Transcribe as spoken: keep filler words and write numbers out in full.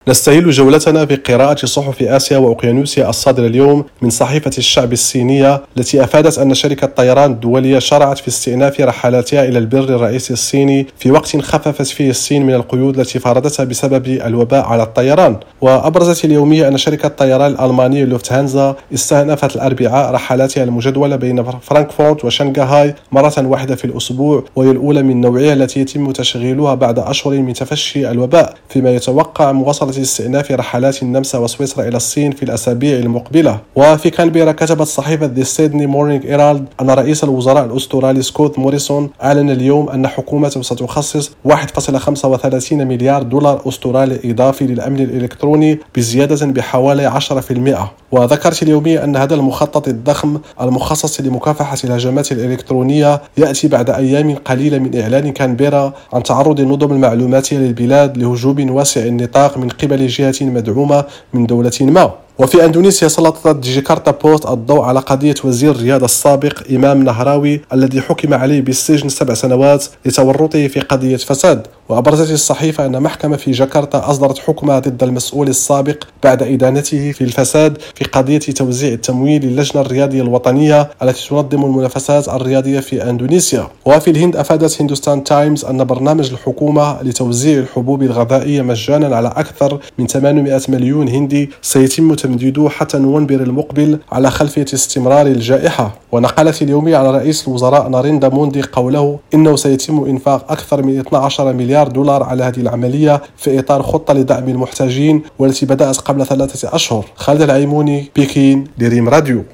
نستهل جولتنا بقراءة صحف آسيا وأوقيانوسيا الصادرة اليوم من صحيفة الشعب الصينية، التي أفادت أن شركة طيران الدولية شرعت في استئناف رحلاتها إلى البر الرئيسي الصيني في وقت خففت فيه الصين من القيود التي فرضتها بسبب الوباء على الطيران. وأبرزت اليومية أن شركة الطيران الألمانية لوفتهانزا استأنفت الأربعاء رحلاتها المجدولة بين فرانكفورت وشنغهاي مرة واحدة في الأسبوع، وهي الأولى من نوعها التي يتم تشغيلها بعد أشهر من تفشي الوباء، فيما يتوقع مواصلة استئناف رحلات النمسا وسويسرا إلى الصين في الأسابيع المقبلة. وفي كانبيرا كتبت صحيفة The Sydney Morning Herald أن رئيس الوزراء الأسترالي سكوت موريسون أعلن اليوم أن حكومته ستخصص واحد فاصلة خمسة وثلاثين مليار دولار أسترالي إضافي للأمن الإلكتروني بزيادة بحوالي عشرة بالمئة. وذكرت اليومية أن هذا المخطط الضخم المخصص لمكافحة الهجمات الإلكترونية يأتي بعد أيام قليلة من إعلان كانبيرا عن تعرض النظم المعلوماتية للبلاد لهجوم واسع النطاق من قبل جهة مدعومة من دولة ما. وفي أندونيسيا سلطت جاكرتا بوست الضوء على قضية وزير الرياضة السابق إمام نهراوي الذي حكم عليه بالسجن سبع سنوات لتورطه في قضية فساد. وأبرزت الصحيفة أن محكمة في جاكرتا أصدرت حكمها ضد المسؤول السابق بعد إدانته في الفساد في قضية توزيع التمويل للجنة الرياضية الوطنية التي تنظم المنافسات الرياضية في أندونيسيا. وفي الهند أفادت هندوستان تايمز أن برنامج الحكومة لتوزيع الحبوب الغذائية مجانا على أكثر من ثمانمائة مليون هندي سيتم تمديده حتى نوفمبر المقبل على خلفية استمرار الجائحة. ونقلت اليومية على رئيس الوزراء ناريندا موندي قوله إنه سيتم إنفاق أكثر من اثني عشر مليار دولار على هذه العملية في إطار خطة لدعم المحتاجين والتي بدأت قبل ثلاثة أشهر. خالد العيموني، بكين، لريم راديو.